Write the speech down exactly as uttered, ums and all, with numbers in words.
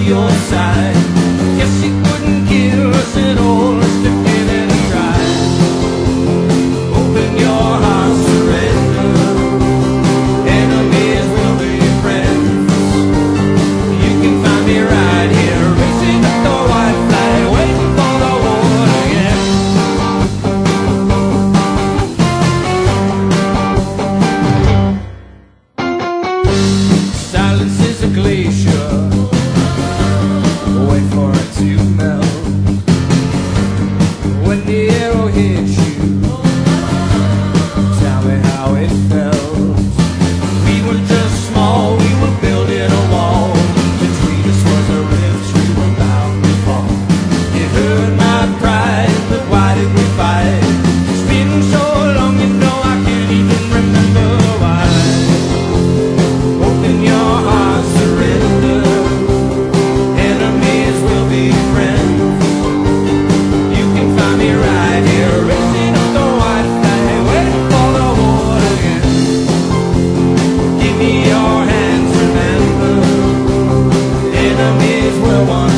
your side. Guess she couldn't kill us at all, let's to give it a try. Open your heart, surrender. Enemies will be friends. You can find me right here, racing up the white flag, waiting for the war again. Silence is a glacier, wait for it to melt. When the arrow hits you, tell me how it felt. We were just small, we were building a wall. Between us was a rift, we were bound to fall. It hurt my pride, but why did we fight? It's been so long, you know I can't even remember why. Open your heart, surrender. Enemies will be friends. You can find me right here, racing up the white flag, waiting for the war again. Give me your hands, remember. Enemies will want